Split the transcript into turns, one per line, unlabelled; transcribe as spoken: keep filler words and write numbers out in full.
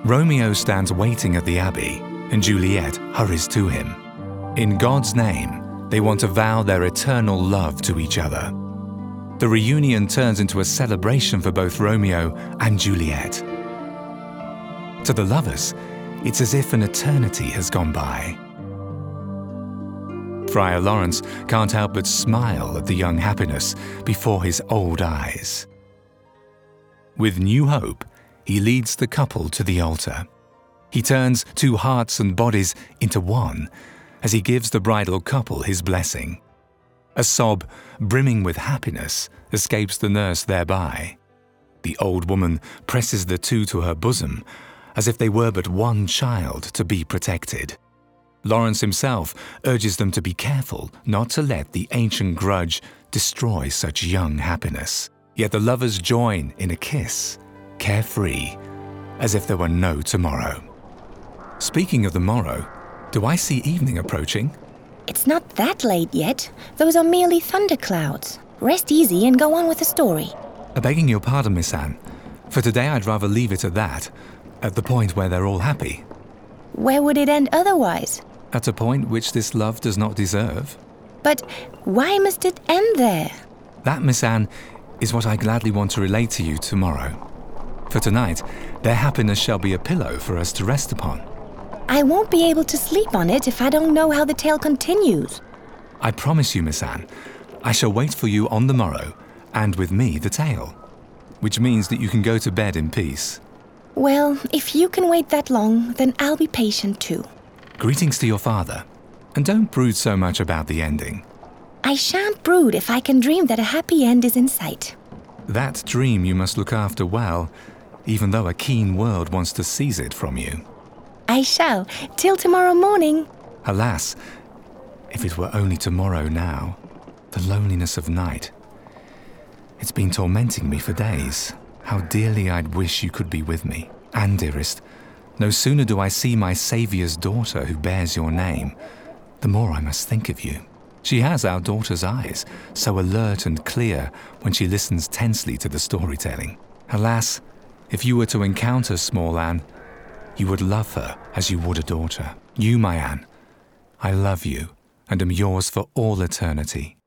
Romeo stands waiting at the abbey, and Juliet hurries to him. In God's name, they want to vow their eternal love to each other. The reunion turns into a celebration for both Romeo and Juliet. To the lovers, it's as if an eternity has gone by. Friar Lawrence can't help but smile at the young happiness before his old eyes. With new hope, he leads the couple to the altar. He turns two hearts and bodies into one as he gives the bridal couple his blessing. A sob brimming with happiness escapes the nurse thereby. The old woman presses the two to her bosom as if they were but one child to be protected. Lawrence himself urges them to be careful not to let the ancient grudge destroy such young happiness. Yet the lovers join in a kiss, carefree, as if there were no tomorrow. Speaking of the morrow, do I see evening approaching?
It's not that late yet. Those are merely thunderclouds. Rest easy and go on with the story.
Begging your pardon, Miss Anne. For today I'd rather leave it at that, at the point where they're all happy.
Where would it end otherwise?
At a point which this love does not deserve.
But why must it end there?
That, Miss Anne, is what I gladly want to relate to you tomorrow. For tonight, their happiness shall be a pillow for us to rest upon.
I won't be able to sleep on it if I don't know how the tale continues.
I promise you, Miss Anne, I shall wait for you on the morrow, and with me the tale, which means that you can go to bed in peace.
Well, if you can wait that long, then I'll be patient too.
Greetings to your father, and don't brood so much about the ending.
I shan't brood if I can dream that a happy end is in sight.
That dream you must look after well, even though a keen world wants to seize it from you.
I shall, till tomorrow morning.
Alas, if it were only tomorrow now, the loneliness of night. It's been tormenting me for days. How dearly I'd wish you could be with me. And, dearest, no sooner do I see my Saviour's daughter who bears your name, the more I must think of you. She has our daughter's eyes, so alert and clear when she listens tensely to the storytelling. Alas, if you were to encounter small Anne, you would love her as you would a daughter. You, my Anne, I love you and am yours for all eternity.